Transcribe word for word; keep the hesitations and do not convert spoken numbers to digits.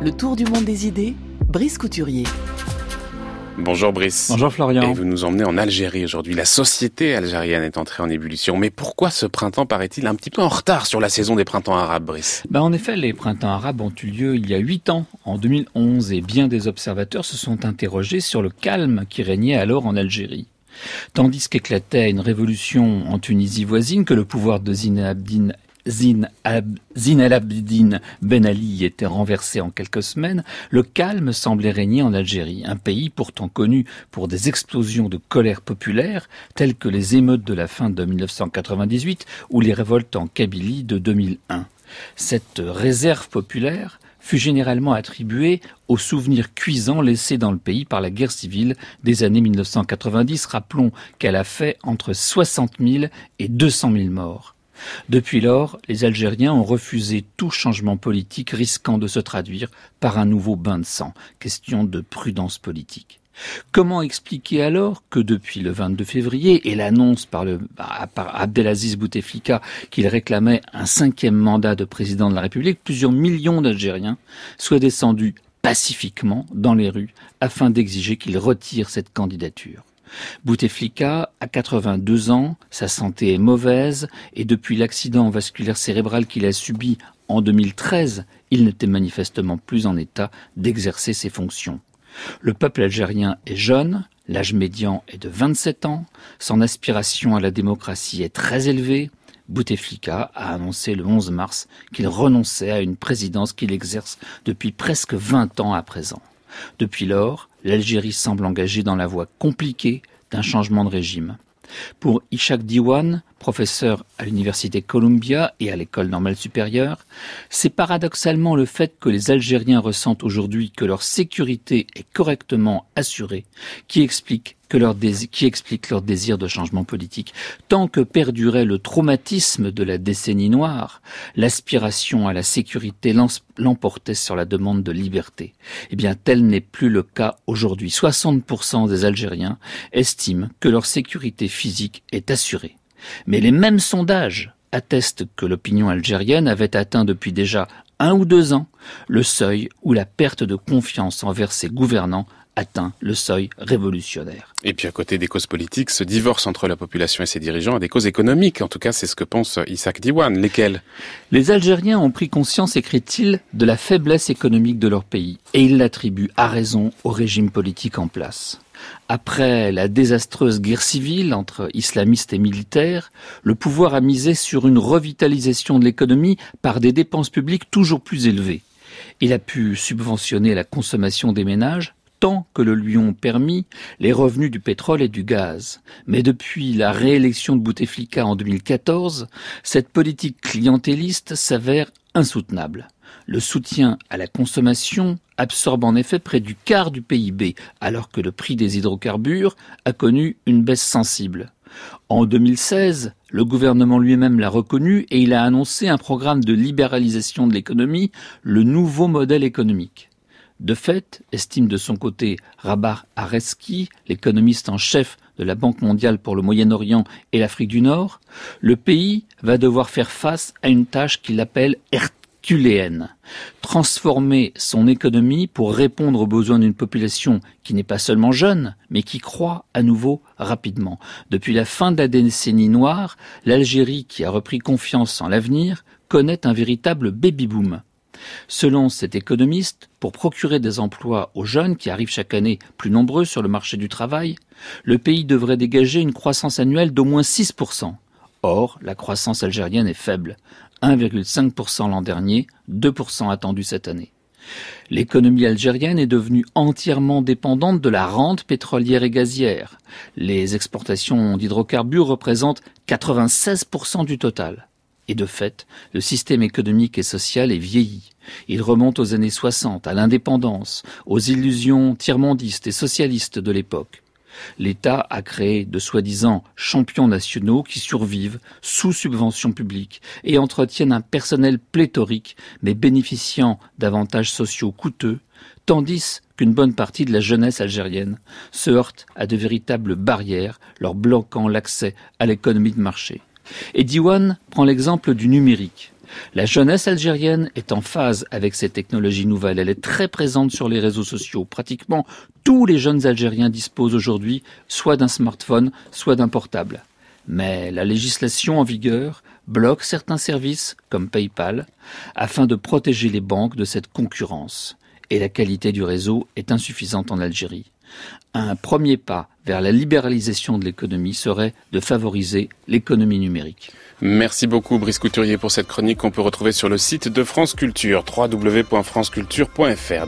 Le tour du monde des idées, Brice Couturier. Bonjour Brice. Bonjour Florian. Et vous nous emmenez en Algérie aujourd'hui. La société algérienne est entrée en ébullition. Mais pourquoi ce printemps paraît-il un petit peu en retard sur la saison des printemps arabes, Brice ? Ben en effet, les printemps arabes ont eu lieu il y a huit ans, en deux mille onze, et bien des observateurs se sont interrogés sur le calme qui régnait alors en Algérie. Tandis qu'éclatait une révolution en Tunisie voisine, que le pouvoir de Zine Abdine Zine, Ab, Zine El Abidine Ben Ali était renversé en quelques semaines, le calme semblait régner en Algérie, un pays pourtant connu pour des explosions de colère populaire, telles que les émeutes de la fin de dix-neuf cent quatre-vingt-dix-huit ou les révoltes en Kabylie de deux mille un. Cette réserve populaire fut généralement attribuée aux souvenirs cuisants laissés dans le pays par la guerre civile des années dix-neuf cent quatre-vingt-dix. Rappelons qu'elle a fait entre soixante mille et deux cent mille morts. Depuis lors, les Algériens ont refusé tout changement politique risquant de se traduire par un nouveau bain de sang. Question de prudence politique. Comment expliquer alors que depuis le vingt-deux février et l'annonce par, le, par Abdelaziz Bouteflika qu'il réclamait un cinquième mandat de président de la République, plusieurs millions d'Algériens soient descendus pacifiquement dans les rues afin d'exiger qu'il retire cette candidature? Bouteflika a quatre-vingt-deux ans, sa santé est mauvaise et depuis l'accident vasculaire cérébral qu'il a subi en deux mille treize, il n'était manifestement plus en état d'exercer ses fonctions. Le peuple algérien est jeune, l'âge médian est de vingt-sept ans, son aspiration à la démocratie est très élevée. Bouteflika a annoncé le onze mars qu'il renonçait à une présidence qu'il exerce depuis presque vingt ans à présent. Depuis lors, l'Algérie semble engagée dans la voie compliquée d'un changement de régime. Pour Ishaq Diwan, professeur à l'université Columbia et à l'école normale supérieure, c'est paradoxalement le fait que les Algériens ressentent aujourd'hui que leur sécurité est correctement assurée qui explique que leur désir, qui explique leur désir de changement politique. Tant que perdurait le traumatisme de la décennie noire, l'aspiration à la sécurité l'emportait sur la demande de liberté. Eh bien, tel n'est plus le cas aujourd'hui. soixante pour cent des Algériens estiment que leur sécurité physique est assurée. Mais les mêmes sondages attestent que l'opinion algérienne avait atteint depuis déjà un ou deux ans le seuil où la perte de confiance envers ses gouvernants atteint le seuil révolutionnaire. Et puis à côté des causes politiques, ce divorce entre la population et ses dirigeants a des causes économiques. En tout cas, c'est ce que pense Ishaq Diwan. Lesquelles ? Les Algériens ont pris conscience, écrit-il, de la faiblesse économique de leur pays. Et ils l'attribuent à raison au régime politique en place. Après la désastreuse guerre civile entre islamistes et militaires, le pouvoir a misé sur une revitalisation de l'économie par des dépenses publiques toujours plus élevées. Il a pu subventionner la consommation des ménages, tant que le lui ont permis les revenus du pétrole et du gaz. Mais depuis la réélection de Bouteflika en deux mille quatorze, cette politique clientéliste s'avère insoutenable. Le soutien à la consommation absorbe en effet près du quart du P I B, alors que le prix des hydrocarbures a connu une baisse sensible. En deux mille seize, le gouvernement lui-même l'a reconnu et il a annoncé un programme de libéralisation de l'économie, le nouveau modèle économique. De fait, estime de son côté Rabah Areski, l'économiste en chef de la Banque mondiale pour le Moyen-Orient et l'Afrique du Nord, le pays va devoir faire face à une tâche qu'il appelle herculéenne. Transformer son économie pour répondre aux besoins d'une population qui n'est pas seulement jeune, mais qui croît à nouveau rapidement. Depuis la fin de la décennie noire, l'Algérie, qui a repris confiance en l'avenir, connaît un véritable baby-boom. Selon cet économiste, pour procurer des emplois aux jeunes qui arrivent chaque année plus nombreux sur le marché du travail, le pays devrait dégager une croissance annuelle d'au moins six pour cent. Or, la croissance algérienne est faible, un virgule cinq pour cent l'an dernier, deux pour cent attendu cette année. L'économie algérienne est devenue entièrement dépendante de la rente pétrolière et gazière. Les exportations d'hydrocarbures représentent quatre-vingt-seize pour cent du total. Et de fait, le système économique et social est vieilli. Il remonte aux années soixante, à l'indépendance, aux illusions tiers-mondistes et socialistes de l'époque. L'État a créé de soi-disant champions nationaux qui survivent sous subvention publique et entretiennent un personnel pléthorique mais bénéficiant d'avantages sociaux coûteux, tandis qu'une bonne partie de la jeunesse algérienne se heurte à de véritables barrières leur bloquant l'accès à l'économie de marché. Et Diwan prend l'exemple du numérique. La jeunesse algérienne est en phase avec ces technologies nouvelles. Elle est très présente sur les réseaux sociaux. Pratiquement tous les jeunes Algériens disposent aujourd'hui soit d'un smartphone, soit d'un portable. Mais la législation en vigueur bloque certains services, comme PayPal, afin de protéger les banques de cette concurrence. Et la qualité du réseau est insuffisante en Algérie. Un premier pas vers la libéralisation de l'économie serait de favoriser l'économie numérique. Merci beaucoup Brice Couturier pour cette chronique qu'on peut retrouver sur le site de France Culture, w w w point france culture point f r.